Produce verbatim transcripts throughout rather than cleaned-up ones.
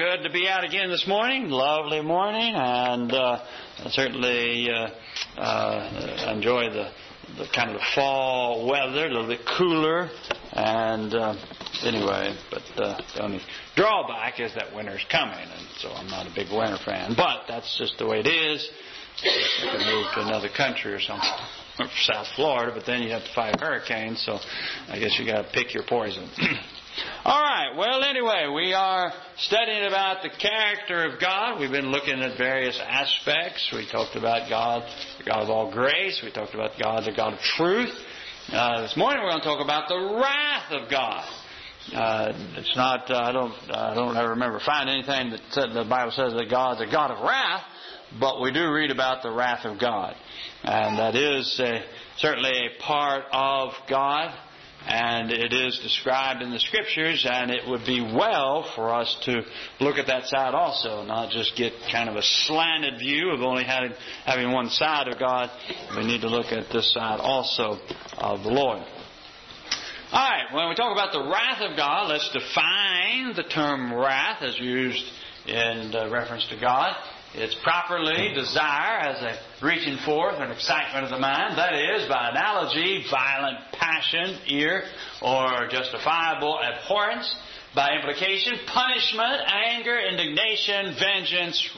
good to be out again this morning. Lovely morning, and uh, I certainly uh, uh, enjoy the, the kind of the fall weather, a little bit cooler. And uh, anyway, but uh, the only drawback is that winter's coming, and so I'm not a big winter fan. But that's just the way it is. I could move to another country or something, or South Florida, but then you have to fight hurricanes. So I guess you got to pick your poison. All right. Well, anyway, we are studying about the character of God. We've been looking at various aspects. We talked about God, the God of all grace. We talked about God, the God of truth. Uh, this morning we're going to talk about the wrath of God. Uh, it's not. Uh, I don't. I don't ever remember finding anything that said, the Bible says that God's a God of wrath, but we do read about the wrath of God, and that is uh, certainly a part of God. And it is described in the Scriptures, and it would be well for us to look at that side also, not just get kind of a slanted view of only having, having one side of God. We need to look at this side also of the Lord. All right, when we talk about the wrath of God, let's define the term wrath as used in reference to God. It's properly desire as a reaching forth and excitement of the mind. That is, by analogy, violent passion, ire, or justifiable abhorrence. By implication, punishment, anger, indignation, vengeance,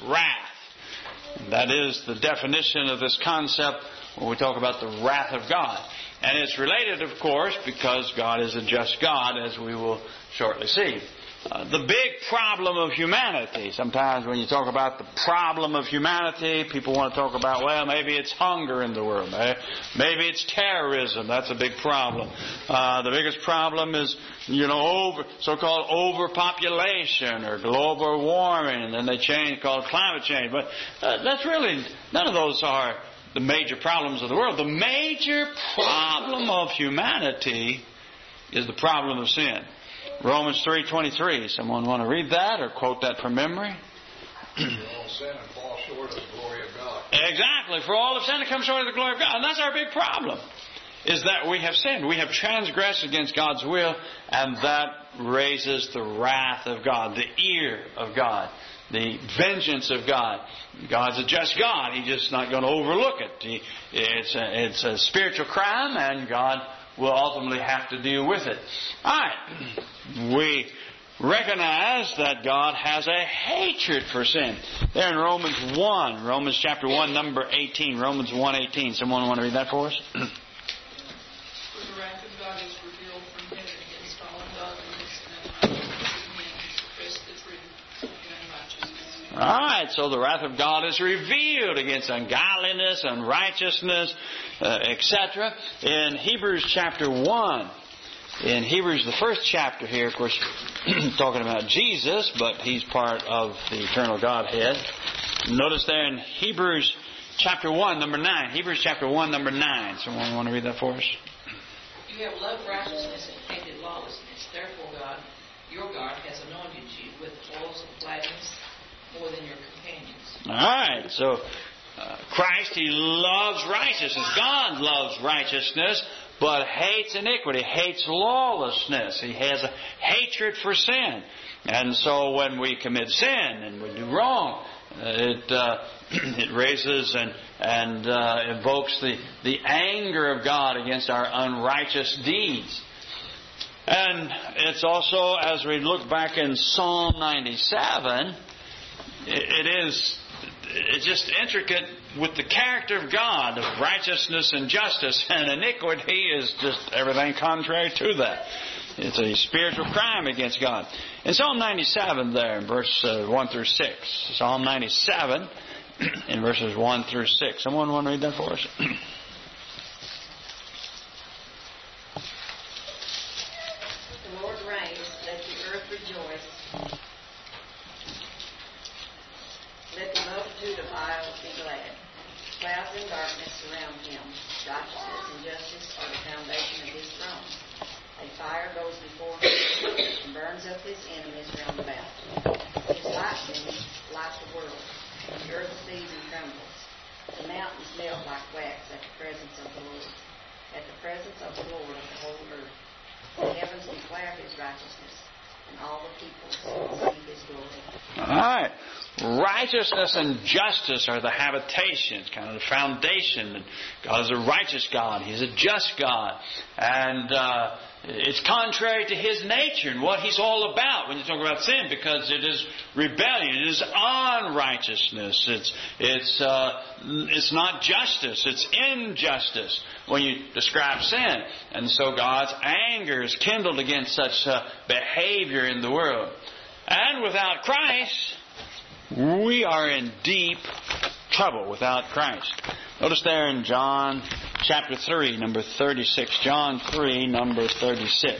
wrath. That is the definition of this concept when we talk about the wrath of God. And it's related, of course, because God is a just God, as we will shortly see. Uh, the big problem of humanity. Sometimes when you talk about the problem of humanity, people want to talk about, well, maybe it's hunger in the world. Maybe it's terrorism. That's a big problem. Uh, the biggest problem is, you know, over, so-called overpopulation or global warming, and then they change, call it climate change. But uh, that's really, none of those are the major problems of the world. The major problem of humanity is the problem of sin. Romans three twenty-three. Someone want to read that or quote that from memory? For all sin and fall short of the glory of God. Exactly. For all have sinned and come short of the glory of God. And that's our big problem, is that we have sinned. We have transgressed against God's will, and that raises the wrath of God, the ire of God, the vengeance of God. God's a just God. He's just not going to overlook it. He, it's, a, it's a spiritual crime, and God will ultimately have to deal with it. All right. We recognize that God has a hatred for sin. There in Romans one, Romans chapter one, number eighteen, Romans one eighteen. Someone want to read that for us? For the wrath of God is revealed from heaven against all ungodliness and unrighteousness who suppress the truth and unrighteousness. All right, so the wrath of God is revealed against ungodliness, unrighteousness, uh, et cetera. In Hebrews chapter one, in Hebrews, the first chapter here, of course, talking about Jesus, but He's part of the eternal Godhead. Notice there in Hebrews chapter one, number nine. Hebrews chapter one, number nine. Someone want to read that for us? You have loved righteousness and hated lawlessness. Therefore, God, your God, has anointed you with oils of gladness more than your companions. All right, so uh, Christ, He loves righteousness. God loves righteousness, but hates iniquity, hates lawlessness. He has a hatred for sin. And so when we commit sin and we do wrong, it uh, it raises and and uh, invokes the, the anger of God against our unrighteous deeds. And it's also, as we look back in Psalm ninety-seven, it, it is it's just intricate with the character of God, of righteousness and justice, and iniquity is just everything contrary to that. It's a spiritual crime against God. In Psalm ninety-seven there, in verse uh, one through six. Psalm ninety-seven, in verses one through six. Someone want to read that for us? The Lord reigns, let the earth rejoice. Let the multitude of isles be glad. Clouds and darkness surround Him. Righteousness and justice are the foundation of His throne. A fire goes before Him and burns up His enemies round about. His lightning lights the world. The earth sees and trembles. The mountains melt like wax at the presence of the Lord. At the presence of the Lord of the whole earth. The heavens declare His righteousness, and all the peoples see His glory. All All right. Righteousness and justice are the habitations, kind of the foundation. And God is a righteous God. He's a just God. And uh, it's contrary to His nature and what He's all about when you talk about sin, because it is rebellion. It is unrighteousness. It's it's uh, it's not justice. It's injustice when you describe sin. And so God's anger is kindled against such uh, behavior in the world. And without Christ, we are in deep trouble without Christ. Notice there in John chapter three, number thirty-six. John three, number thirty-six.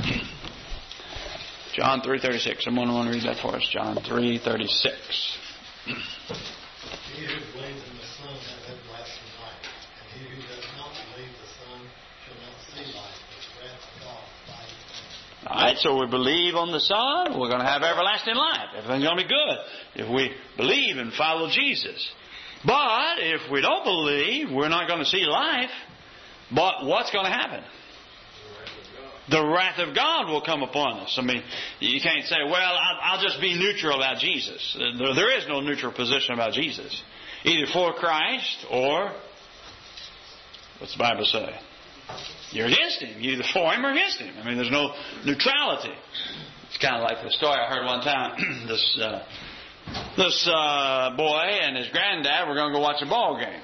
John three, thirty-six. Someone want to read that for us? John three, thirty-six. He who believes in the Son has everlasting life, and he who does not believe the Son shall not see life, but the wrath of God abides on him. All right, so we believe on the Son, we're going to have everlasting life. Everything's going to be good if we believe and follow Jesus. But if we don't believe, we're not going to see life. But what's going to happen? The wrath of God will come upon us. I mean, you can't say, well, I'll, I'll just be neutral about Jesus. There, there is no neutral position about Jesus. Either for Christ or, what's the Bible say? You're against Him. You're either for Him or against Him. I mean, there's no neutrality. It's kind of like the story I heard one time. this uh, this uh, boy and his granddad were going to go watch a ball game.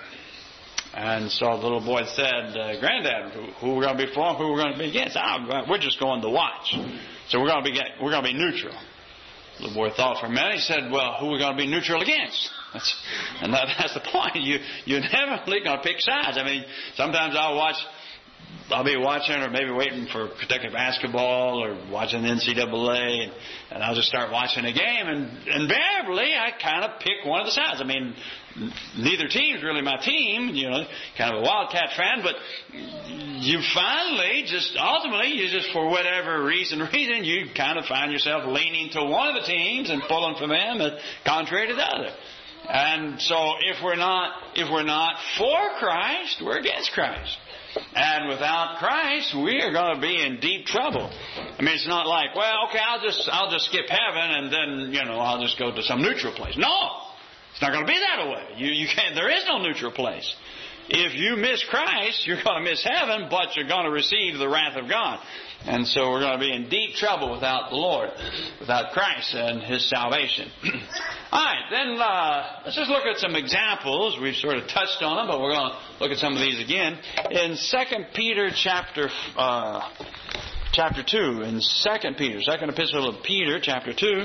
And so the little boy said, uh, Granddad, who, who we're going to be for, who we're going to be against? Oh, we're just going to watch. So we're going to be we're going to be neutral. The little boy thought for a minute. He said, well, who are we going to be neutral against? That's, and that, that's the point. You, you're never going to pick sides. I mean, sometimes I'll watch... I'll be watching or maybe waiting for Kentucky basketball or watching the N C double A, and, and I'll just start watching a game, and invariably I kind of pick one of the sides. I mean, neither team's really my team, you know, kind of a Wildcat fan, but you finally just, ultimately, you just, for whatever reason, reason, you kind of find yourself leaning to one of the teams and pulling for them, contrary to the other. And so if we're not, if we're not for Christ, we're against Christ. And without Christ, we are going to be in deep trouble. I mean, it's not like, well, okay, I'll just I'll just skip heaven and then, you know, I'll just go to some neutral place. No, it's not going to be that way. You you can't. There is no neutral place. If you miss Christ, you're going to miss heaven, but you're going to receive the wrath of God. And so we're going to be in deep trouble without the Lord, without Christ and His salvation. All right, then uh, let's just look at some examples. We've sort of touched on them, but we're going to look at some of these again. In Second Peter chapter uh, chapter two, in Second Peter, Second Epistle of Peter, chapter two,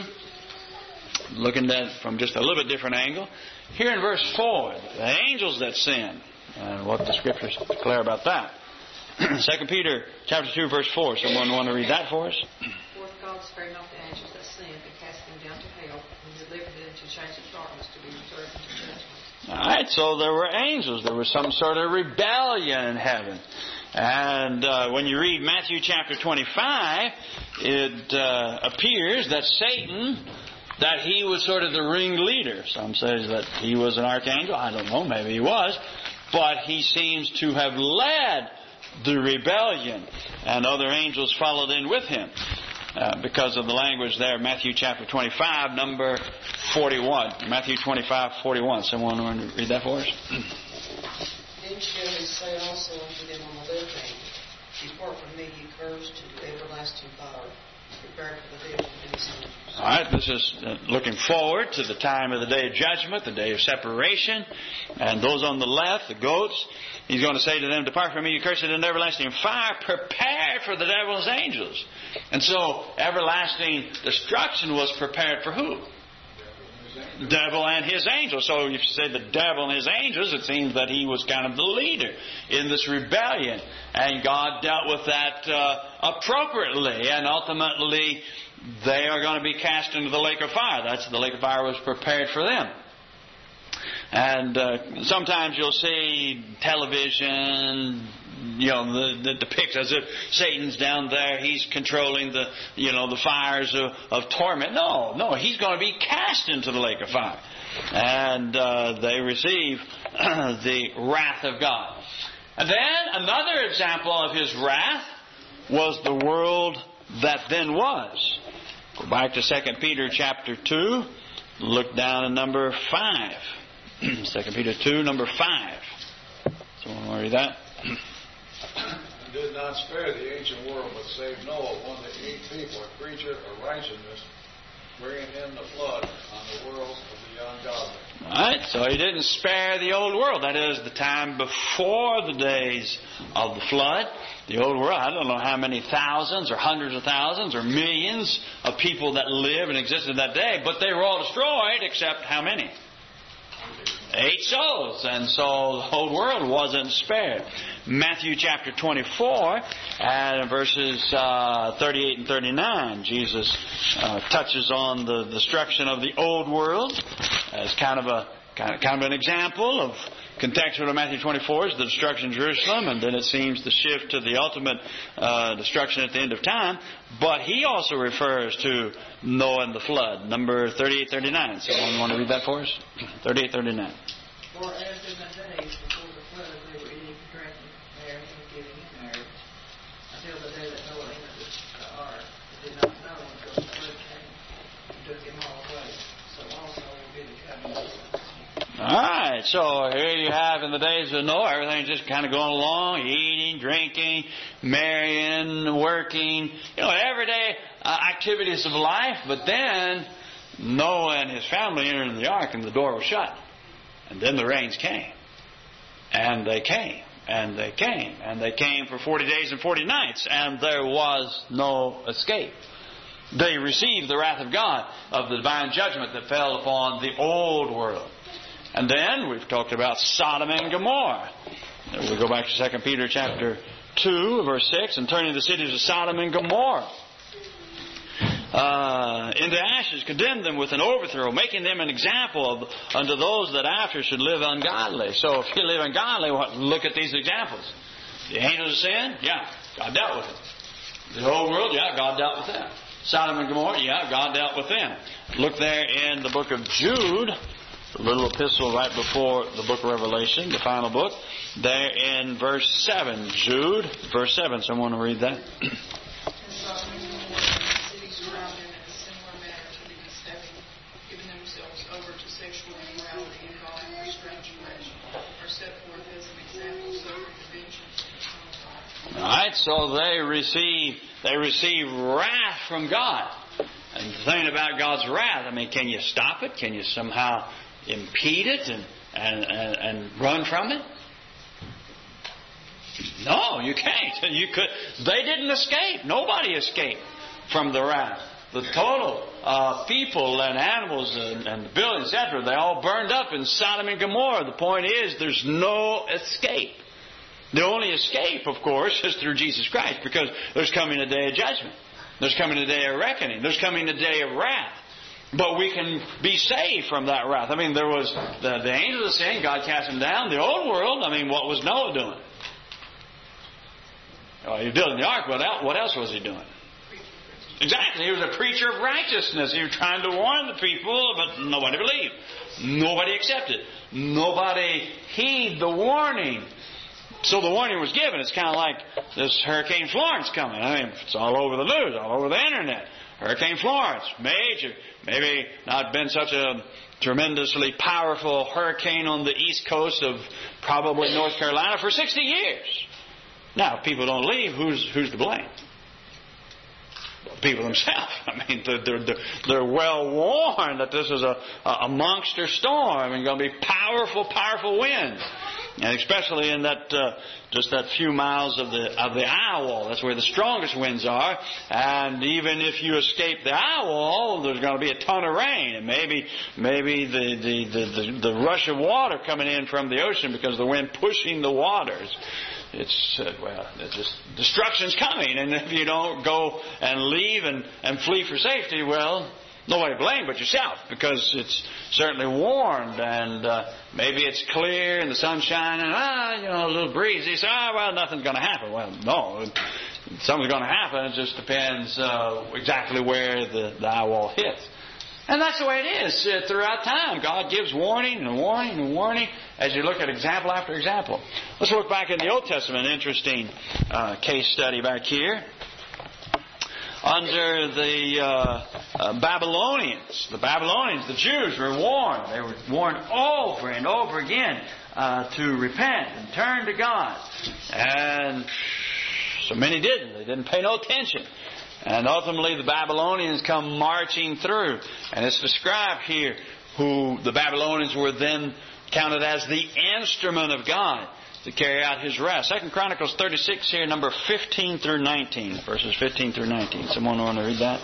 looking at it from just a little bit different angle. Here in verse four, the angels that sin, and what the Scriptures declare about that. Second Peter chapter two, verse four. Someone want to read that for us? For God spared not the angels that sinned, but cast them down to hell, and delivered them to chains of darkness to be reserved unto judgment. All right, so there were angels. There was some sort of rebellion in heaven. And uh, when you read Matthew chapter twenty-five, it uh, appears that Satan, that he was sort of the ringleader. Some say that he was an archangel. I don't know, maybe he was. But he seems to have led the rebellion, and other angels followed in with him uh, because of the language there. Matthew chapter twenty-five, number forty-one. Matthew twenty-five, forty-one. Someone want to read that for us? Then shall he say also unto them on the left hand, Depart from me, ye cursed, to the everlasting fire, prepared for the devil and his angels. All right, this is uh, looking forward to the time of the day of judgment, the day of separation. And those on the left, the goats, He's going to say to them, Depart from me, you cursed, into everlasting fire, prepared for the devil and his angels. And so, everlasting destruction was prepared for who? The devil and his angels. So, if you say the devil and his angels, it seems that he was kind of the leader in this rebellion. And God dealt with that uh, appropriately. And ultimately, they are going to be cast into the lake of fire. That's the lake of fire was prepared for them. And uh, sometimes you'll see television, you know, that depicts as if Satan's down there, he's controlling the, you know, the fires of, of torment. No, no, he's going to be cast into the lake of fire. And uh, they receive the wrath of God. And then another example of His wrath was the world that then was. Go back to Second Peter chapter two. look down at number five. Second Peter two, number five. Someone want to read that? And did not spare the ancient world, but saved Noah, one of the eight people, a creature of righteousness, bringing in the flood on the world of the ungodly. All right, so He didn't spare the old world. That is, the time before the days of the flood. The old world, I don't know how many thousands or hundreds of thousands or millions of people that lived and existed that day, but they were all destroyed except how many? Eight souls. And so the whole world wasn't spared. Matthew chapter twenty-four and verses uh, thirty-eight and thirty-nine, Jesus uh, touches on the destruction of the old world as kind of a kind of, kind of an example of contextual of Matthew twenty-four is the destruction of Jerusalem, and then it seems to shift to the ultimate uh, destruction at the end of time. But he also refers to Noah and the flood, number thirty-eight thirty-nine. Someone want to read that for us? thirty-eight thirty-nine. For as in the days before the flood, they were eating, drinking, marrying, and giving in marriage, until the day that Noah entered the ark, they did not know until the flood came and took them all away. So also will be the coming of the Son. All right, so here you have in the days of Noah, everything's just kind of going along, eating, drinking, marrying, working, you know, everyday uh, activities of life. But then Noah and his family entered the ark and the door was shut. And then the rains came. And they came. And they came. And they came for forty days and forty nights. And there was no escape. They received the wrath of God, of the divine judgment that fell upon the old world. And then we've talked about Sodom and Gomorrah. We go back to Second Peter chapter two, verse six, and turning the cities of Sodom and Gomorrah uh, into ashes, condemned them with an overthrow, making them an example of, unto those that after should live ungodly. So if you live ungodly, look at these examples. The angels of sin, yeah, God dealt with it. The whole world, yeah, God dealt with them. Sodom and Gomorrah, yeah, God dealt with them. Look there in the book of Jude, the little epistle right before the book of Revelation, the final book. There in verse seven, Jude, verse seven. Someone will read that. All right, so they receive they receive wrath from God. And the thing about God's wrath, I mean, can you stop it? Can you somehow impede it and, and, and, and run from it? No, you can't. You could. They didn't escape. Nobody escaped from the wrath. The total uh, people and animals and, and buildings, et cetera, they all burned up in Sodom and Gomorrah. The point is, there's no escape. The only escape, of course, is through Jesus Christ, because there's coming a day of judgment. There's coming a day of reckoning. There's coming a day of wrath. But we can be saved from that wrath. I mean, there was the, the angels of sin, God cast them down. The old world, I mean, what was Noah doing? Oh, he was building the ark. What else, what else was he doing? Exactly. He was a preacher of righteousness. He was trying to warn the people, but nobody believed. Nobody accepted. Nobody heeded the warning. So the warning was given. It's kind of like this Hurricane Florence coming. I mean, it's all over the news, all over the internet. Hurricane Florence, major. Maybe not been such a tremendously powerful hurricane on the east coast of probably North Carolina for sixty years. Now, if people don't leave, who's who's to blame? People themselves. I mean, they're, they're, they're well warned that this is a, a monster storm and going to be powerful, powerful winds. And especially in that, uh, just that few miles of the of the eye wall. That's where the strongest winds are. And even if you escape the eye wall, there's going to be a ton of rain. And maybe maybe the, the, the, the, the rush of water coming in from the ocean because the wind pushing the waters. It's, uh, well, it's just destruction's coming. And if you don't go and leave and, and flee for safety, well, nobody to blame but yourself, because it's certainly warned, and uh, maybe it's clear and the sun's shining, ah, you know, a little breezy. So, ah, well, nothing's going to happen. Well, no, something's going to happen. It just depends uh, exactly where the, the eye wall hits. And that's the way it is uh, throughout time. God gives warning and warning and warning as you look at example after example. Let's look back in the Old Testament. Interesting uh, case study back here. under the uh, uh, Babylonians. The Babylonians, the Jews, were warned. They were warned over and over again uh, to repent and turn to God. And so many didn't. They didn't pay no attention. And ultimately the Babylonians come marching through. And it's described here who the Babylonians were then counted as the instrument of God to carry out His wrath. Second Chronicles thirty-six here, number fifteen through nineteen. Verses fifteen through nineteen. Someone want to read that?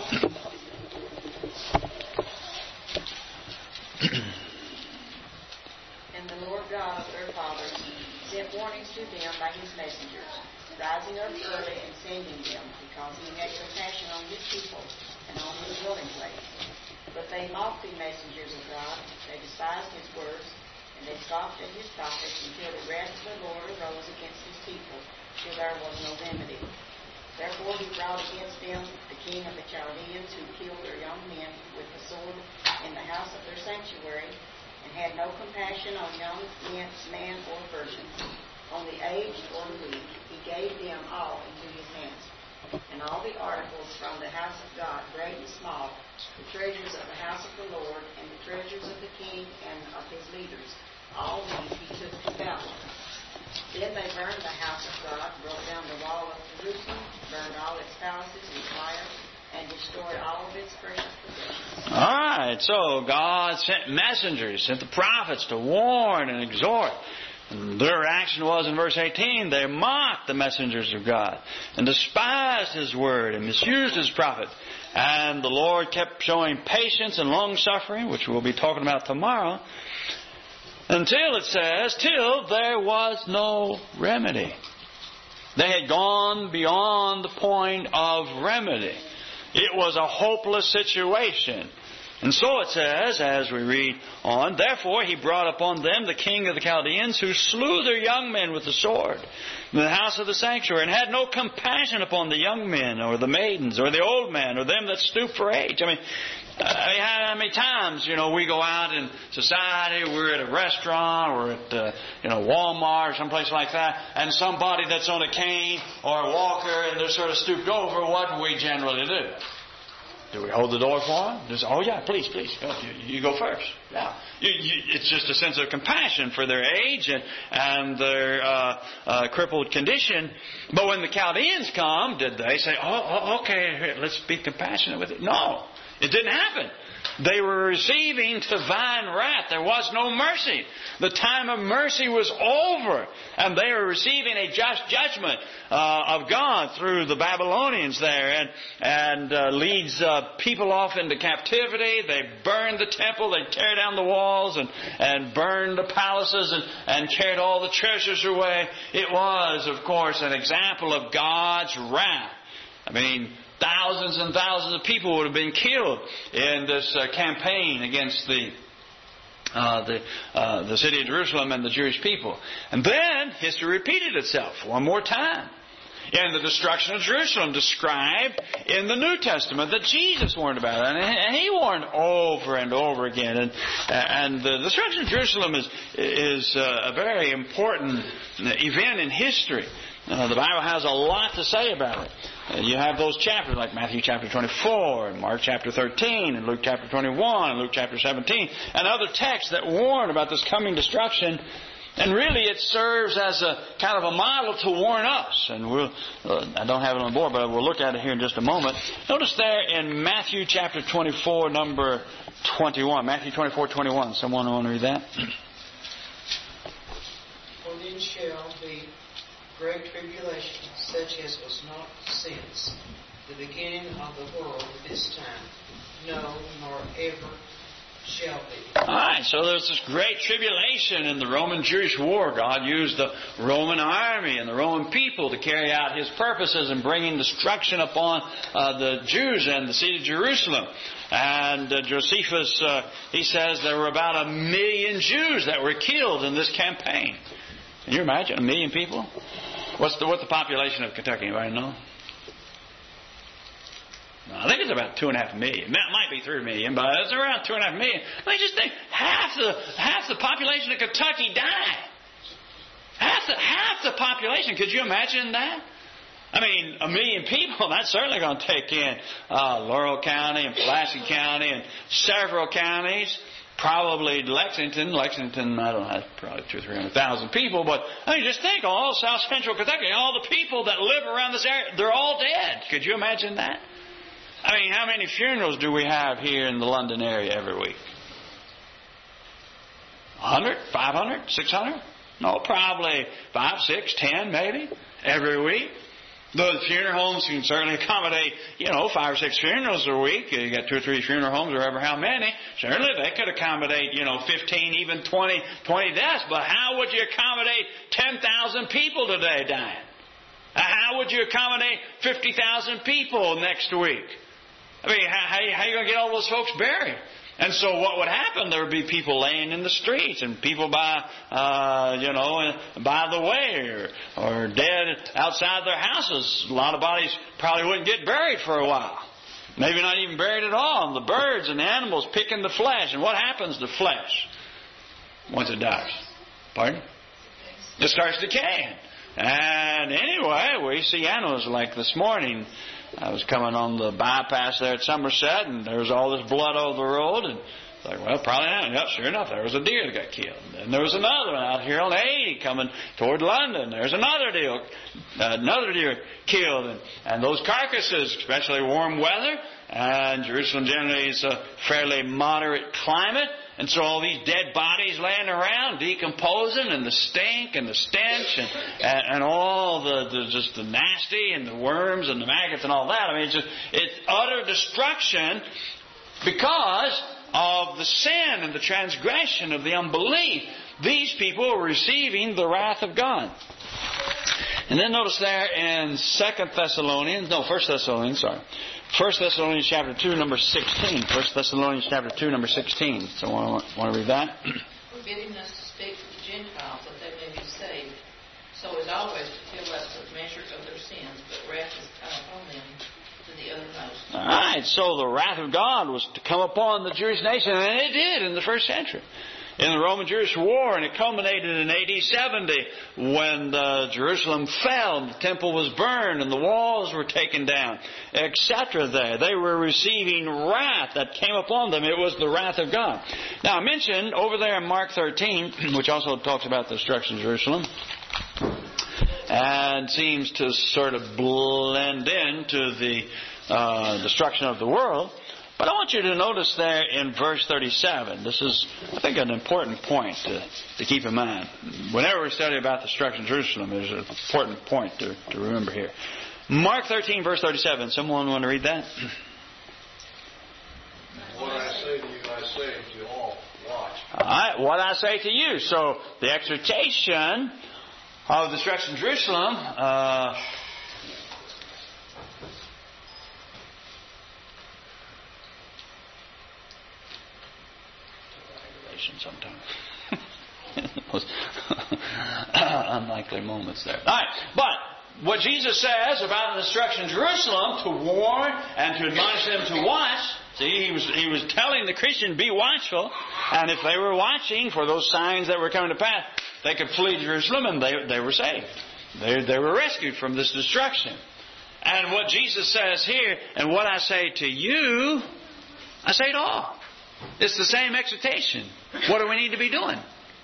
And the Lord God of their fathers sent warnings to them by His messengers, rising up early and sending them, because He had compassion on His people and on His dwelling place. But they mocked the messengers of God. They despised His words, and they scoffed at His prophets, until the wrath of the Lord arose against His people, till there was no remedy. Therefore He brought against them the king of the Chaldeans, who killed their young men with the sword in the house of their sanctuary, and had no compassion on young men, man or virgin, on the aged or the weak. He gave them all into His hands. And all the articles from the house of God, great and small, the treasures of the house of the Lord, and the treasures of the king and of his leaders, all these He took to Babylon. Then they burned the house of God, broke down the wall of Jerusalem, burned all its palaces with fire, and destroyed all of its precious possessions. All right, so God sent messengers, sent the prophets to warn and exhort. And their action was in verse eighteen, they mocked the messengers of God and despised His word and misused His prophet. And the Lord kept showing patience and long-suffering, which we'll be talking about tomorrow, until, it says, till there was no remedy. They had gone beyond the point of remedy. It was a hopeless situation. And so it says, as we read on, therefore He brought upon them the king of the Chaldeans, who slew their young men with the sword in the house of the sanctuary, and had no compassion upon the young men, or the maidens, or the old men, or them that stoop for age. I mean, I mean how many times, you know, we go out in society, we're at a restaurant, or at, uh, you know, Walmart, or someplace like that, and somebody that's on a cane or a walker, and they're sort of stooped over, what do we generally do? Do we hold the door for them? Just, oh, yeah, please, please. Go. You, you go first. Yeah. You, you, it's just a sense of compassion for their age and, and their uh, uh, crippled condition. But when the Chaldeans come, did they say, oh, oh okay, here, let's be compassionate with it? No, it didn't happen. They were receiving divine wrath. There was no mercy. The time of mercy was over. And they were receiving a just judgment uh, of God through the Babylonians there. And, and uh, leads uh, people off into captivity. They burned the temple. They tear down the walls and, and burned the palaces and, and carried all the treasures away. It was, of course, an example of God's wrath. I mean, thousands and thousands of people would have been killed in this uh, campaign against the uh, the uh, the city of Jerusalem and the Jewish people. And then history repeated itself one more time in the destruction of Jerusalem, described in the New Testament that Jesus warned about, and He warned over and over again. And and the destruction of Jerusalem is is a very important event in history. Uh, the Bible has a lot to say about it. Uh, you have those chapters like Matthew chapter twenty-four and Mark chapter thirteen and Luke chapter twenty-one and Luke chapter seventeen and other texts that warn about this coming destruction. And really it serves as a kind of a model to warn us. And we'll, uh, I don't have it on the board, but we'll look at it here in just a moment. Notice there in Matthew chapter twenty-four, number twenty-one. Matthew twenty-four, twenty-one. Someone want to read that? For then shall be great tribulation, such as was not since the beginning of the world at this time, no, nor ever shall be. All right, so there's this great tribulation in the Roman-Jewish war. God used the Roman army and the Roman people to carry out His purposes in bringing destruction upon uh, the Jews and the city of Jerusalem. And uh, Josephus, uh, he says there were about a million Jews that were killed in this campaign. Can you imagine a million people? What's the what's the population of Kentucky? Anybody know? No, I think it's about two and a half million. It might be three million, but it's around two and a half million. I mean, just think half the half the population of Kentucky died. Half the half the population. Could you imagine that? I mean, a million people, that's certainly going to take in uh, Laurel County and Pulaski County and several counties. Probably Lexington. Lexington, I don't know, probably two or three hundred thousand people. But I mean, just think, all South Central Kentucky, all the people that live around this area, they're all dead. Could you imagine that? I mean, how many funerals do we have here in the London area every week? A hundred? Five hundred? Six hundred? No, probably five, six, ten, maybe every week. The funeral homes can certainly accommodate, you know, five or six funerals a week. You got two or three funeral homes, or ever how many. Certainly they could accommodate, you know, fifteen, even twenty, twenty deaths. But how would you accommodate ten thousand people today dying? How would you accommodate fifty thousand people next week? I mean, how, how are you going to get all those folks buried? And so what would happen? There would be people laying in the streets and people by, uh, you know, by the way or, or dead outside their houses. A lot of bodies probably wouldn't get buried for a while. Maybe not even buried at all. And the birds and the animals picking the flesh. And what happens to flesh once it dies? Pardon? It starts decaying. And anyway, we see animals like this morning. I was coming on the bypass there at Somerset, and there was all this blood over the road, and it's like, well, probably not. Yep, sure enough, there was a deer that got killed. And there was another one out here on eighty coming toward London. There's another deer, uh, another deer killed, and, and those carcasses, especially warm weather, and Jerusalem generally is a fairly moderate climate. And so all these dead bodies laying around, decomposing, and the stink and the stench and, and, and all the, the just the nasty and the worms and the maggots and all that. I mean, it's just it's utter destruction because of the sin and the transgression of the unbelief. These people are receiving the wrath of God. And then notice there in Second Thessalonians, no, First Thessalonians, sorry. First Thessalonians chapter two, number sixteen. First Thessalonians chapter two, number sixteen. So I want, want to read that. Forbidding us to speak to the Gentiles that they may be saved, so as always to fill up the measure of their sins, but wrath is come upon them to the uttermost. All right, so the wrath of God was to come upon the Jewish nation, and it did in the first century. In the Roman-Jewish War, and it culminated in A D seventy when uh, Jerusalem fell, and the temple was burned, and the walls were taken down, et cetera. There, they were receiving wrath that came upon them. It was the wrath of God. Now, I mentioned over there in Mark thirteen, which also talks about the destruction of Jerusalem, and seems to sort of blend into the uh, destruction of the world. But I want you to notice there in verse thirty-seven, this is, I think, an important point to, to keep in mind. Whenever we study about the destruction of Jerusalem, there's an important point to, to remember here. Mark thirteen, verse thirty-seven. Someone want to read that? What I say to you, I say to all, watch. All right, what I say to you. So the exhortation of the destruction of Jerusalem... Uh, sometimes. Those unlikely moments there. All right, but what Jesus says about the destruction of Jerusalem, to warn and to admonish them to watch. See, he was he was telling the Christian, be watchful, and if they were watching for those signs that were coming to pass, they could flee Jerusalem, and they they were saved. They they were rescued from this destruction. And what Jesus says here, and what I say to you, I say to all. It's the same exhortation. What do we need to be doing?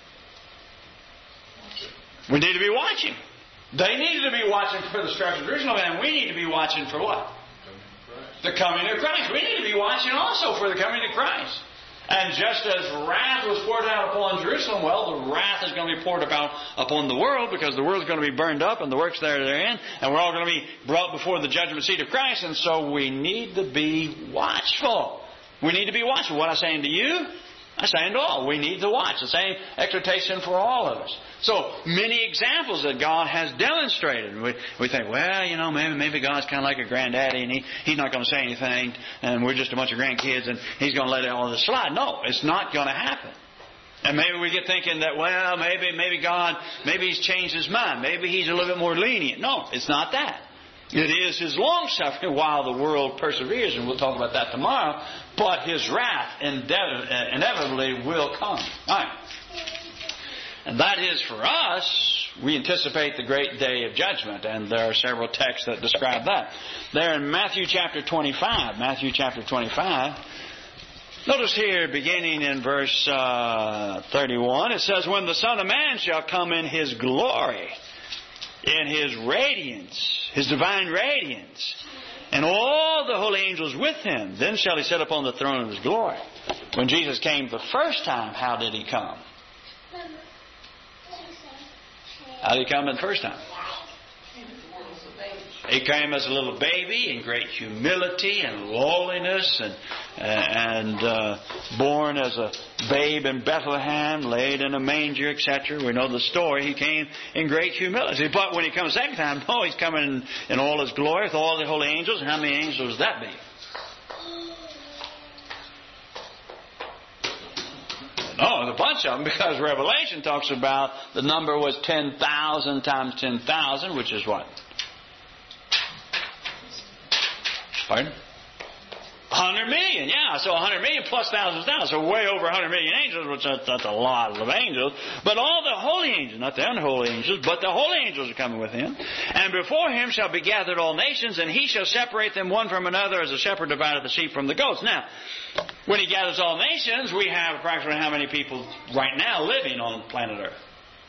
We need to be watching. They needed to be watching for the destruction of Jerusalem, and we need to be watching for what? The coming of Christ. We need to be watching also for the coming of Christ. And just as wrath was poured out upon Jerusalem, well, the wrath is going to be poured about upon the world, because the world is going to be burned up and the works there therein, and we're all going to be brought before the judgment seat of Christ. And so we need to be watchful. We need to be watchful. What I'm saying to you, I'm saying to all. We need to watch. The same exhortation for all of us. So many examples that God has demonstrated. We, we think, well, you know, maybe maybe God's kind of like a granddaddy, and he, He's not going to say anything, and we're just a bunch of grandkids, and He's going to let all this slide. No, it's not going to happen. And maybe we get thinking that, well, maybe maybe God, maybe He's changed His mind. Maybe He's a little bit more lenient. No, it's not that. It is His long-suffering while the world perseveres, and we'll talk about that tomorrow. But His wrath inevitably will come. All right. And that is for us, we anticipate the great day of judgment, and there are several texts that describe that. There in Matthew chapter twenty-five, Matthew chapter twenty-five, notice here, beginning in verse uh, thirty-one, it says, "When the Son of Man shall come in His glory, in His radiance, His divine radiance, and all the holy angels with Him, then shall He sit upon the throne of His glory." When Jesus came the first time, how did He come? How did He come in the first time? He came as a little baby in great humility and lowliness, and and uh, born as a babe in Bethlehem, laid in a manger, et cetera. We know the story. He came in great humility. But when He comes the second time, no, He's coming in, in all His glory with all the holy angels. And how many angels would that be? No, there's a bunch of them, because Revelation talks about the number was ten thousand times ten thousand, which is what? Pardon? one hundred million, yeah. So one hundred million plus thousands thousand. So way over one hundred million angels, which that's, that's a lot of angels. But all the holy angels, not the unholy angels, but the holy angels are coming with Him. And before Him shall be gathered all nations, and He shall separate them one from another, as a shepherd divideth the sheep from the goats. Now, when He gathers all nations, we have approximately how many people right now living on planet Earth?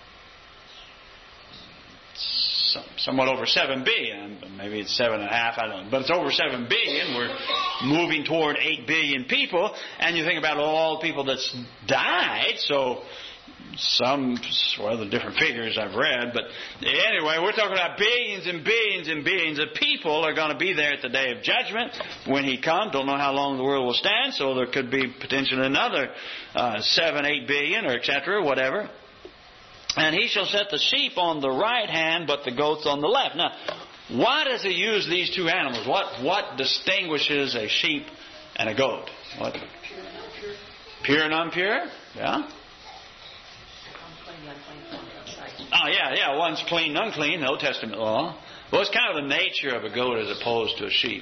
Somewhat over seven billion. Maybe it's seven and a half, I don't know. But it's over seven billion. We're moving toward eight billion people. And you think about all the people that's died. So some, well, the different figures I've read. But anyway, we're talking about billions and billions and billions of people are going to be there at the day of judgment when He comes. Don't know how long the world will stand. So there could be potentially another uh, seven, eight billion or et cetera, whatever. And He shall set the sheep on the right hand, but the goats on the left. Now, why does He use these two animals? What what distinguishes a sheep and a goat? What? Pure and impure? Yeah? Oh, yeah, yeah. One's clean and unclean, the Old Testament law. Well, it's kind of the nature of a goat as opposed to a sheep.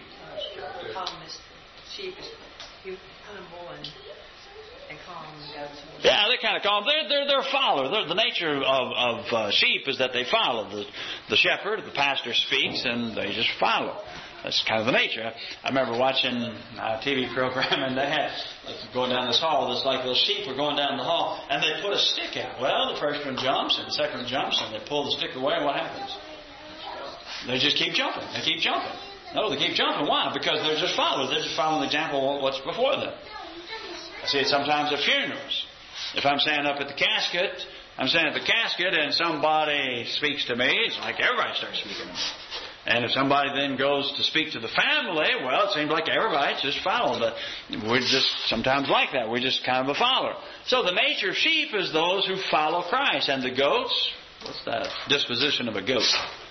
Sheep is kind of born and calm and goes. Yeah, they're kind of calm. They're they're they're followers. They're, the nature of of uh, sheep is that they follow. The the shepherd, the pastor speaks, and they just follow. That's kind of the nature. I remember watching a T V program, and they had going down this hall. It's like those sheep were going down the hall, and they put a stick out. Well, the first one jumps, and the second one jumps, and they pull the stick away. And what happens? They just keep jumping. They keep jumping. No, they keep jumping. Why? Because they're just followers. They're just following the example of what's before them. I see it sometimes at funerals. If I'm standing up at the casket, I'm standing at the casket and somebody speaks to me, it's like everybody starts speaking to me. And if somebody then goes to speak to the family, well, it seems like everybody's just following. But we're just sometimes like that. We're just kind of a follower. So the nature of sheep is those who follow Christ. And the goats, what's the disposition of a goat?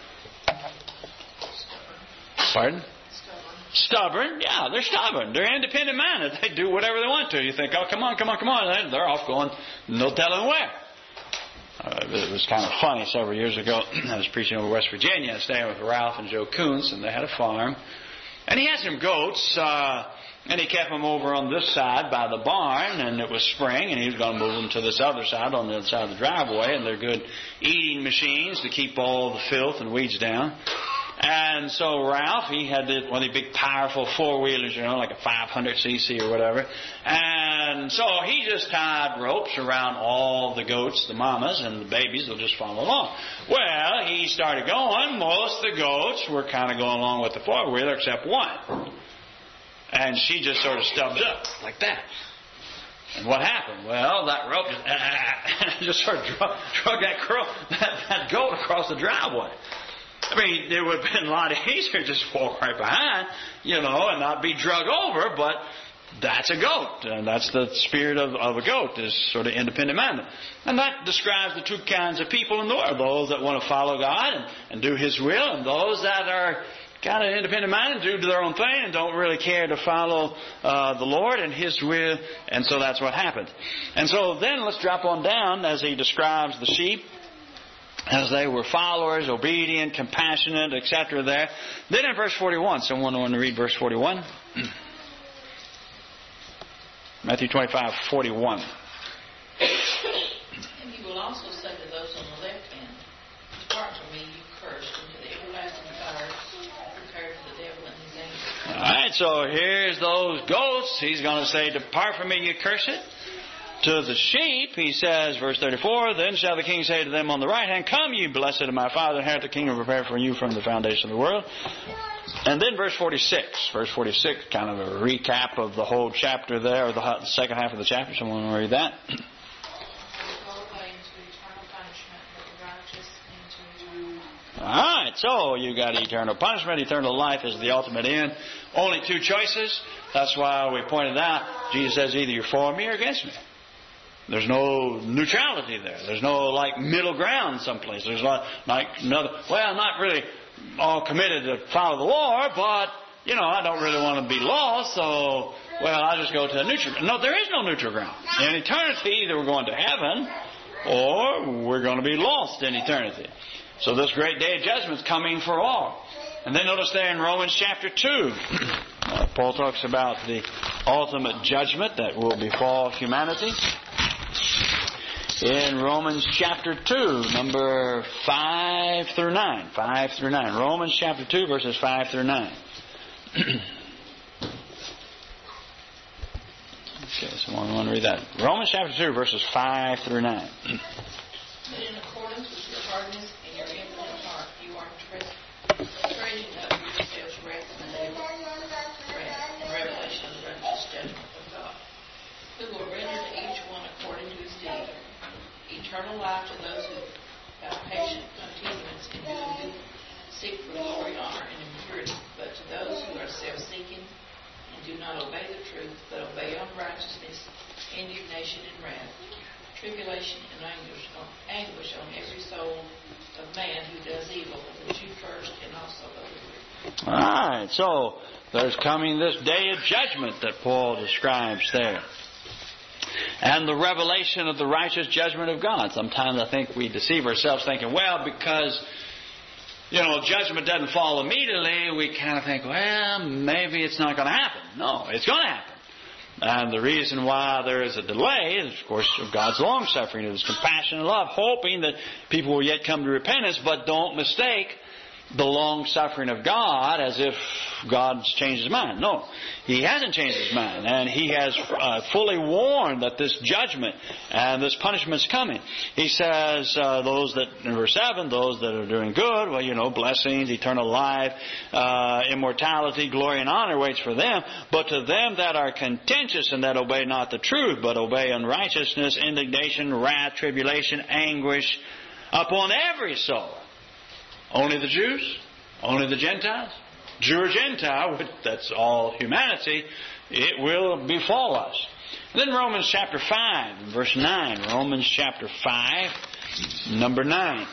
Pardon? Stubborn, yeah, they're stubborn. They're independent minded. They do whatever they want to. You think, oh, come on, come on, come on. They're off going, no telling where. Uh, it was kind of funny several years ago. I was preaching over West Virginia, staying with Ralph and Joe Kuntz, and they had a farm. And he had some goats, uh, and he kept them over on this side by the barn, and it was spring, and he was going to move them to this other side, on the other side of the driveway, and they're good eating machines to keep all the filth and weeds down. And so Ralph, he had this, one of the big powerful four-wheelers, you know, like a five hundred c c or whatever. And so he just tied ropes around all the goats, the mamas, and the babies will just follow along. Well, he started going. Most of the goats were kind of going along with the four-wheeler except one. And she just sort of stubbed up like that. And what happened? Well, that rope just, uh, just sort of drug, drug that, crow, that, that goat across the driveway. I mean, it would have been a lot easier to just walk right behind, you know, and not be drug over, but that's a goat. And that's the spirit of, of a goat, is sort of independent-minded. And that describes the two kinds of people in the world, those that want to follow God and, and do His will, and those that are kind of independent-minded, do their own thing, and don't really care to follow uh, the Lord and His will, and so that's what happened. And so then let's drop on down as he describes the sheep, as they were followers, obedient, compassionate, et cetera there. Then in verse forty-one, someone want to read verse forty-one? Matthew twenty-five, forty-one. And He will also say to those on the left hand, Depart from me, you cursed, into the everlasting fire prepared for the devil and his angels. All right, so here's those goats. He's going to say, depart from me, you cursed. To the sheep, he says, verse thirty-four, then shall the king say to them on the right hand, come, you blessed of my Father, inherit the kingdom prepared for you from the foundation of the world. And then verse forty-six. Verse forty-six, kind of a recap of the whole chapter there, or the second half of the chapter. Someone want to read that? All right, so you got eternal punishment. Eternal life is the ultimate end. Only two choices. That's why we pointed out, Jesus says either you're for me or against me. There's no neutrality there. There's no like middle ground someplace. There's not like another, well, not really all committed to follow the Lord, but, you know, I don't really want to be lost, so, well, I'll just go to a neutral ground. No, there is no neutral ground. In eternity, either we're going to heaven or we're going to be lost in eternity. So this great day of judgment is coming for all. And then notice there in Romans chapter two, uh, Paul talks about the ultimate judgment that will befall humanity. In Romans chapter two, number five through nine. five through nine. Romans chapter two, verses five through nine. Okay, someone want to read that. Romans chapter two, verses five through nine. But in accordance with your hardness and your infinite heart, you are trading up yourselves wrath and wrath and revelation of the righteous judgment of God, who will render to each one according to his deed. Eternal life to those who have patient continuance in doing good, seek for glory, honor, and impurity, but to those who are self-seeking and do not obey the truth, but obey unrighteousness, indignation, and wrath, tribulation and anguish on, anguish on every soul of man who does evil, of the Jew first and also of the Greek. All right, so there's coming this day of judgment that Paul describes there. And the revelation of the righteous judgment of God. Sometimes I think we deceive ourselves thinking, well, because, you know, judgment doesn't fall immediately, we kind of think, well, maybe it's not going to happen. No, it's going to happen. And the reason why there is a delay is, of course, of God's long-suffering, of His compassion and love, hoping that people will yet come to repentance, but don't mistake the long-suffering of God as if God's changed His mind. No, He hasn't changed His mind. And He has uh, fully warned that this judgment and this punishment is coming. He says, uh, those that, in verse seven, those that are doing good, well, you know, blessings, eternal life, uh, immortality, glory and honor waits for them. But to them that are contentious and that obey not the truth, but obey unrighteousness, indignation, wrath, tribulation, anguish upon every soul. Only the Jews? Only the Gentiles? Jew or Gentile, that's all humanity, it will befall us. And then Romans chapter five, verse nine. Romans chapter five, number nine.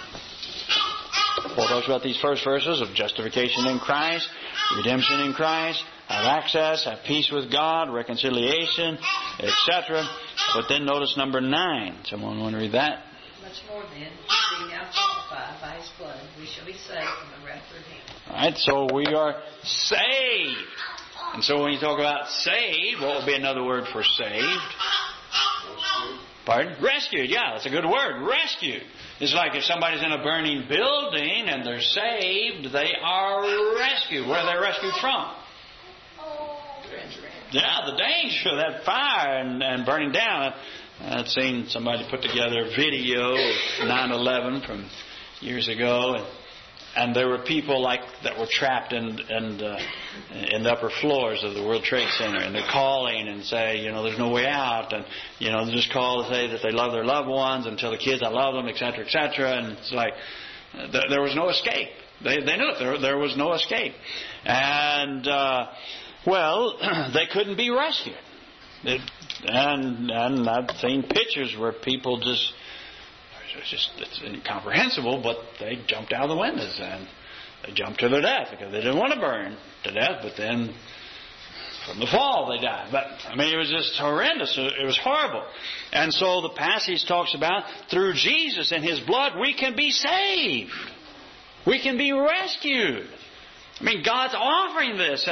Paul talks about these first verses of justification in Christ, redemption in Christ, have access, have peace with God, reconciliation, et cetera. But then notice number nine. Someone want to read that? Much more then, being now justified by His blood, we shall be saved from the wrath of Him. All right, so we are saved. And so when you talk about saved, what would be another word for saved? Pardon? Rescued, yeah, that's a good word. Rescued. It's like if somebody's in a burning building and they're saved, they are rescued. Where are they rescued from? Yeah, the danger of that fire and, and burning down. I'd seen somebody put together a video of nine eleven from years ago, and, and there were people like that were trapped in in, uh, in the upper floors of the World Trade Center, and they're calling and say, you know, there's no way out, and you know, they just call to say that they love their loved ones, and tell the kids I love them, et cetera, et cetera, and it's like th- there was no escape. They they knew it. There there was no escape, and uh, well, they couldn't be rescued. It, and and I've seen pictures where people just, it's just it's incomprehensible, but they jumped out of the windows and they jumped to their death because they didn't want to burn to death, but then from the fall they died. But, I mean, it was just horrendous. It was horrible. And so the passage talks about through Jesus and His blood we can be saved. We can be rescued. I mean, God's offering this, and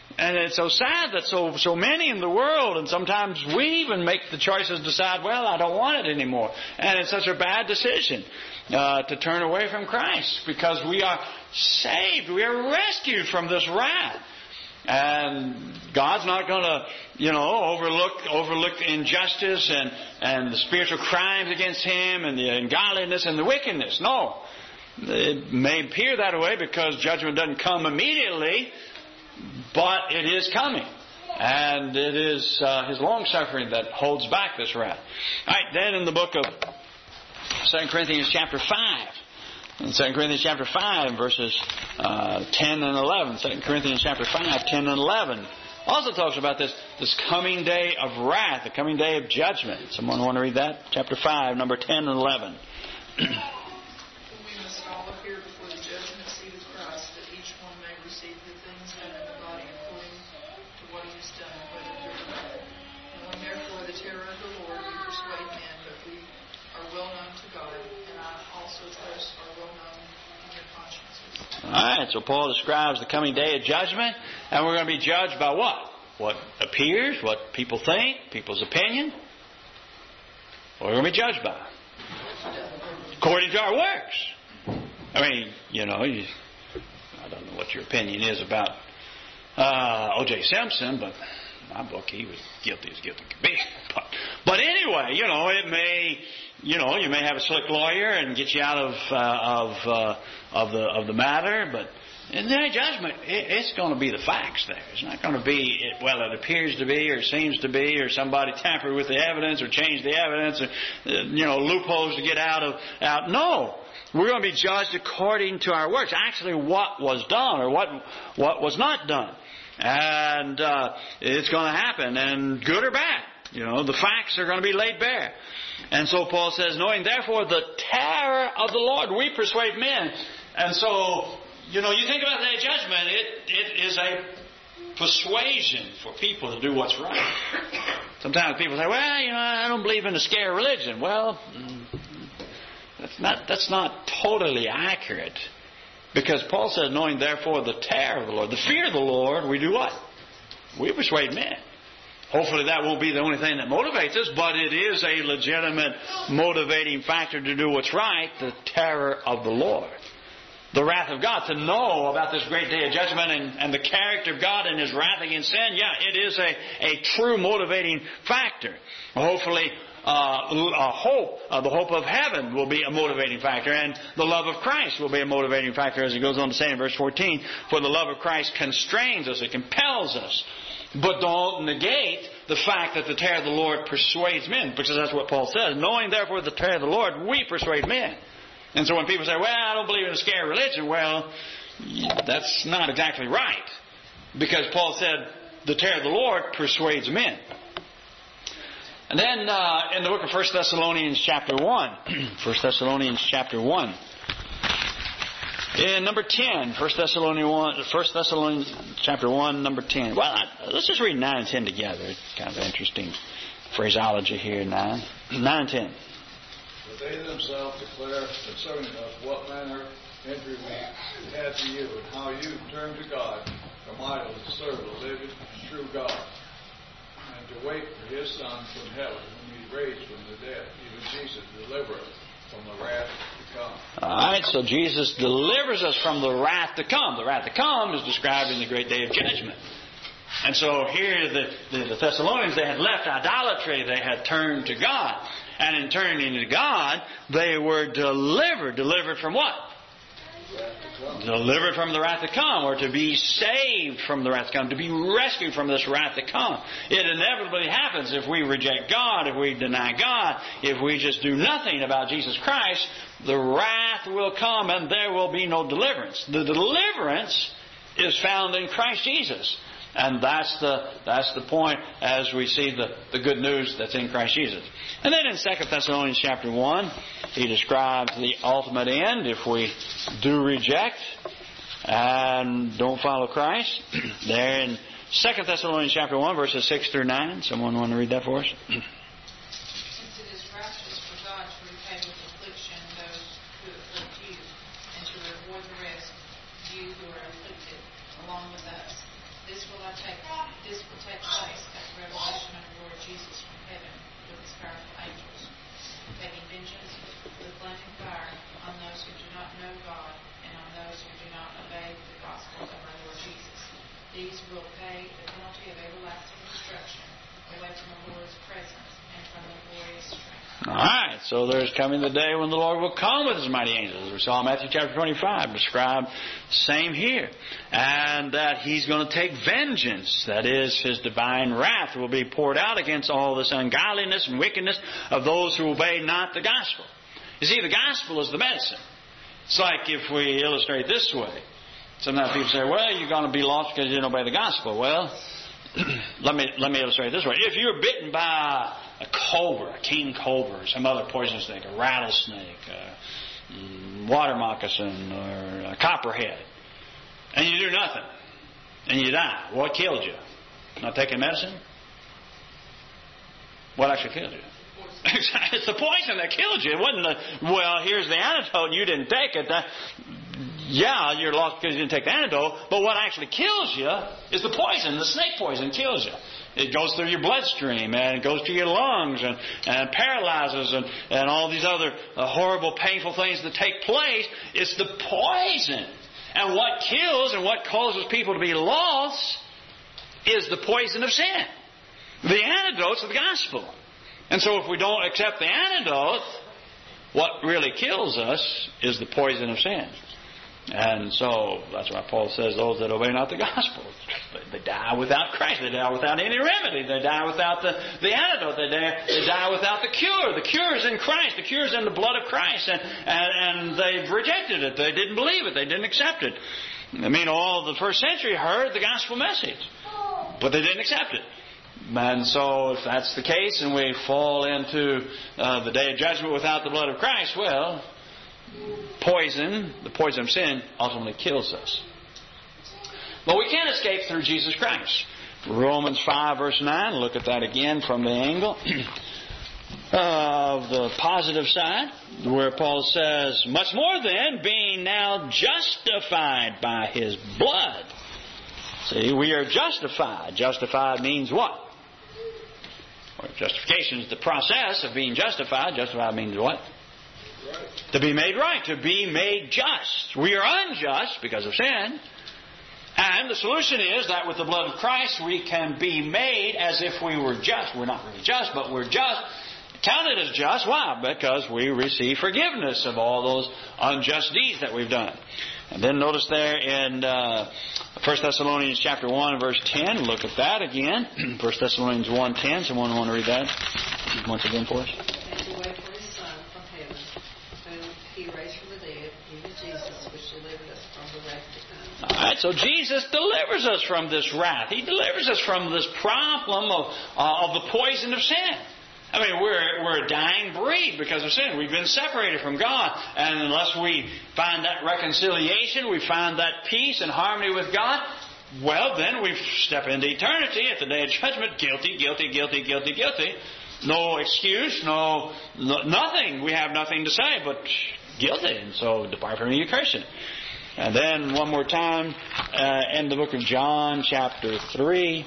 And it's so sad that so so many in the world, and sometimes we even make the choices, decide, well, I don't want it anymore. And it's such a bad decision uh, to turn away from Christ, because we are saved. We are rescued from this wrath. And God's not going to, you know, overlook overlook the injustice and, and the spiritual crimes against Him and the ungodliness and the wickedness. No. It may appear that way because judgment doesn't come immediately, but it is coming. And it is uh, His long-suffering that holds back this wrath. All right, then in the book of Second Corinthians chapter five. In Second Corinthians chapter five, verses uh, ten and eleven. Second Corinthians chapter five, ten and eleven. Also talks about this, this coming day of wrath, the coming day of judgment. Someone want to read that? Chapter five, number ten and eleven. We must all appear before the judgment seat of Christ, that each one may receive the things done in the body according to what he has done, whether good or bad. And when therefore the terror of the Lord, we persuade men, but we are well known to God, and I also trust are well known in your consciences. All right, so Paul describes the coming day of judgment, and we're going to be judged by what? What appears, what people think, people's opinion. What we're going to be judged by? According to our works. I mean, you know, you, I don't know what your opinion is about uh, O J Simpson, but in my book, he was guilty as guilty could be. But, but anyway, you know, it may, you know, you may have a slick lawyer and get you out of uh, of uh, of the of the matter, but in the day of judgment, it, it's going to be the facts there. It's not going to be, it, well, it appears to be or seems to be, or somebody tampered with the evidence or changed the evidence, or, uh, you know, loopholes to get out of. out. No. We're going to be judged according to our works. Actually, what was done or what what was not done. And uh, it's going to happen, and good or bad. You know, the facts are going to be laid bare. And so Paul says, knowing therefore the terror of the Lord, we persuade men. And so, you know, you think about the day of judgment, it, it is a persuasion for people to do what's right. Sometimes people say, well, you know, I don't believe in a scare religion. Well, that's not that's not totally accurate. Because Paul says, knowing therefore the terror of the Lord, the fear of the Lord, we do what? We persuade men. Hopefully that won't be the only thing that motivates us, but it is a legitimate motivating factor to do what's right, the terror of the Lord. The wrath of God, to know about this great day of judgment and, and the character of God and His wrath against sin, yeah, it is a, a true motivating factor. Hopefully, uh, a hope, uh, the hope of heaven will be a motivating factor, and the love of Christ will be a motivating factor, as it goes on to say in verse fourteen, for the love of Christ constrains us, it compels us. But don't negate the fact that the terror of the Lord persuades men, because that's what Paul says. Knowing therefore the terror of the Lord, we persuade men. And so when people say, well, I don't believe in a scare religion, well, that's not exactly right. Because Paul said the terror of the Lord persuades men. And then uh, in the book of First Thessalonians chapter one, First Thessalonians chapter one, in number ten, First Thessalonians one, First Thessalonians chapter one, number ten. Well, let's just read nine and ten together. It's kind of interesting phraseology here. Nine, nine and ten. But they themselves declare concerning us what manner entry we had to you, and how you turned to God from idols to serve the living and true God, and to wait for His Son from heaven, whom He raised from the dead, even Jesus, deliverer from the wrath to come. All right, so Jesus delivers us from the wrath to come. The wrath to come is described in the great day of judgment. And so here the, the, the Thessalonians, they had left idolatry. They had turned to God. And in turning to God, they were delivered. Delivered from what? Delivered from the wrath to come, or to be saved from the wrath to come, to be rescued from this wrath to come. It inevitably happens if we reject God, if we deny God, if we just do nothing about Jesus Christ, the wrath will come and there will be no deliverance. The deliverance is found in Christ Jesus. And that's the that's the point as we see the, the good news that's in Christ Jesus. And then in Second Thessalonians chapter one, he describes the ultimate end if we do reject and don't follow Christ. There in Second Thessalonians chapter one, verses six through nine. Someone want to read that for us? Since it is righteous for God to repay with affliction those who afflict you, and to reward the rest, you who are afflicted along with us. This will I take. This will take place at the revelation of the Lord Jesus from heaven with His powerful angels, taking vengeance with flaming fire on those who do not know God and on those who do not obey the gospel of our Lord Jesus. These will pay the penalty of everlasting destruction away from the Lord's presence and from the glorious strength. All right, so there's coming the day when the Lord will come with His mighty angels. We saw Matthew chapter twenty-five described same here. And that He's going to take vengeance. That is, His divine wrath will be poured out against all this ungodliness and wickedness of those who obey not the gospel. You see, the gospel is the medicine. It's like if we illustrate this way. Sometimes people say, well, you're going to be lost because you didn't obey the gospel. Well, let me let me illustrate it this way. If you're bitten by a cobra, a king cobra, or some other poisonous snake, a rattlesnake, a water moccasin, or a copperhead, and you do nothing, and you die, what killed you? Not taking medicine? What actually killed you? It's the poison that killed you. It wasn't the, well, here's the antidote, and you didn't take it. That, yeah, you're lost because you didn't take the antidote, but what actually kills you is the poison. The snake poison kills you. It goes through your bloodstream, and it goes to your lungs, and, and paralyzes, and, and all these other uh, horrible, painful things that take place. It's the poison. And what kills and what causes people to be lost is the poison of sin. The antidotes of the gospel. And so if we don't accept the antidote, what really kills us is the poison of sin. And so that's why Paul says those that obey not the gospel, they die without Christ. They die without any remedy. They die without the, the antidote. They die, they die without the cure. The cure is in Christ. The cure is in the blood of Christ. And, and, and they've rejected it. They didn't believe it. They didn't accept it. I mean, all the first century heard the gospel message, but they didn't accept it. And so if that's the case and we fall into uh, the day of judgment without the blood of Christ, well, poison, the poison of sin, ultimately kills us. But we can escape through Jesus Christ. Romans five verse nine, look at that again from the angle of the positive side, where Paul says, much more then, being now justified by His blood. See, we are justified. Justified means what? Well, justification is the process of being justified. Justified means what? Right. To be made right, to be made just. We are unjust because of sin. And the solution is that with the blood of Christ we can be made as if we were just. We're not really just, but we're just. Counted as just. Why? Because we receive forgiveness of all those unjust deeds that we've done. And then notice there in uh, First Thessalonians chapter one verse ten, look at that again. First Thessalonians one ten, someone want to read that once again for us? And to wait for His Son from heaven, whom He raised from the dead, even Jesus, which delivered us from the wrath to come. All right, so Jesus delivers us from this wrath. He delivers us from this problem of, uh, of the poison of sin. I mean, we're we're a dying breed because of sin. We've been separated from God. And unless we find that reconciliation, we find that peace and harmony with God, well, then we step into eternity at the day of judgment. Guilty, guilty, guilty, guilty, guilty. No excuse, no, no nothing. We have nothing to say but guilty. And so depart from me, you cursed. And then one more time, uh, in the book of John, chapter three.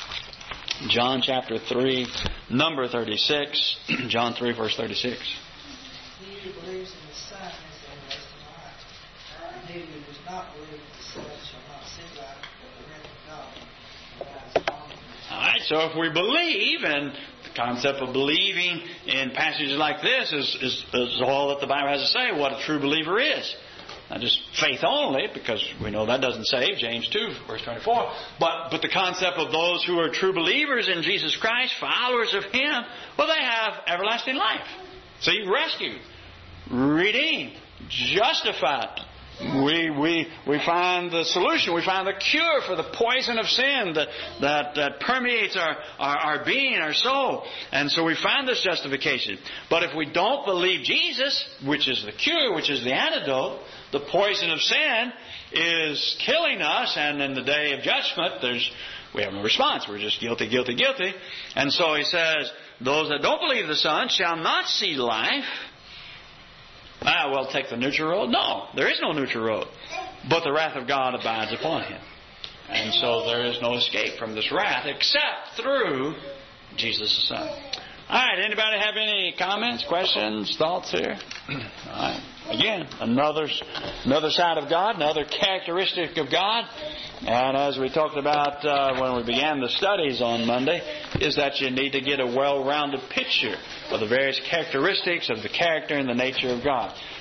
John chapter three, number thirty-six. John three, verse thirty-six. He who believes in the Son has everlasting life. And he who does not believe in the Son shall not see life, but the wrath of God abides on him. All right, so if we believe, and the concept of believing in passages like this is, is, is all that the Bible has to say, what a true believer is. Not just faith only, because we know that doesn't save, James two, verse twenty-four. But but the concept of those who are true believers in Jesus Christ, followers of Him, well, they have everlasting life. See, rescued, redeemed, justified. We we we find the solution. We find the cure for the poison of sin that that, that permeates our, our, our being, our soul. And so we find this justification. But if we don't believe Jesus, which is the cure, which is the antidote, the poison of sin is killing us, and in the day of judgment, there's we have no response. We're just guilty, guilty, guilty. And so he says, those that don't believe the Son shall not see life. Ah, well, take the neutral road? No, there is no neutral road. But the wrath of God abides upon him. And so there is no escape from this wrath except through Jesus the Son. All right, anybody have any comments, questions, thoughts here? All right. Again, another, another side of God, another characteristic of God. And as we talked about uh, when we began the studies on Monday, is that you need to get a well-rounded picture of the various characteristics of the character and the nature of God.